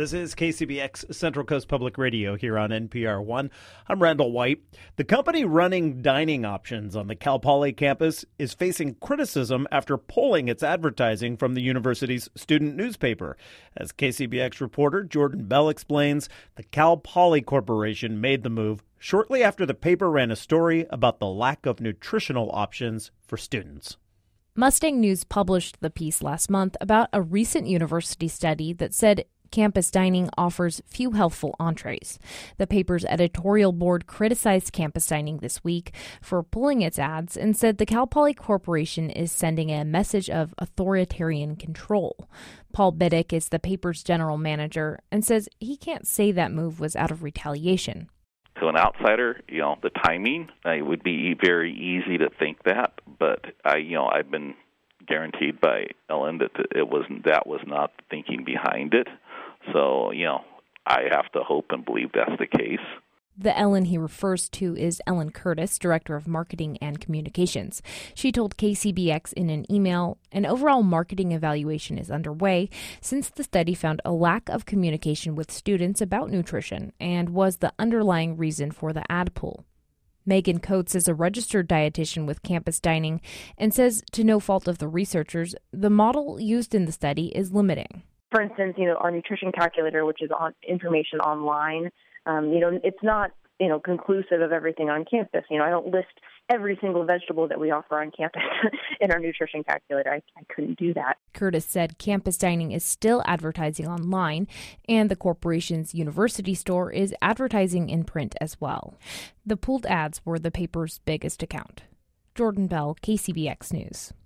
This is KCBX Central Coast Public Radio here on NPR One. I'm Randall White. The company running dining options on the Cal Poly campus is facing criticism after pulling its advertising from the university's student newspaper. As KCBX reporter Jordan Bell explains, the Cal Poly Corporation made the move shortly after the paper ran a story about the lack of nutritional options for students. Mustang News published the piece last month about a recent university study that said campus dining offers few healthful entrees. The paper's editorial board criticized campus dining this week for pulling its ads and said the Cal Poly Corporation is sending a message of authoritarian control. Paul Biddick is the paper's general manager and says he can't say that move was out of retaliation. To an outsider, the timing, it would be very easy to think that, but I've been guaranteed by Ellen that that was not the thinking behind it. So, I have to hope and believe that's the case. The Ellen he refers to is Ellen Curtis, Director of Marketing and Communications. She told KCBX in an email, an overall marketing evaluation is underway since the study found a lack of communication with students about nutrition and was the underlying reason for the ad pull. Megan Coates is a registered dietitian with Campus Dining and says, to no fault of the researchers, the model used in the study is limiting. For instance, our nutrition calculator, which is on information online, it's not, conclusive of everything on campus. I don't list every single vegetable that we offer on campus in our nutrition calculator. I couldn't do that. Curtis said Campus Dining is still advertising online, and the corporation's university store is advertising in print as well. The pulled ads were the paper's biggest account. Jordan Bell, KCBX News.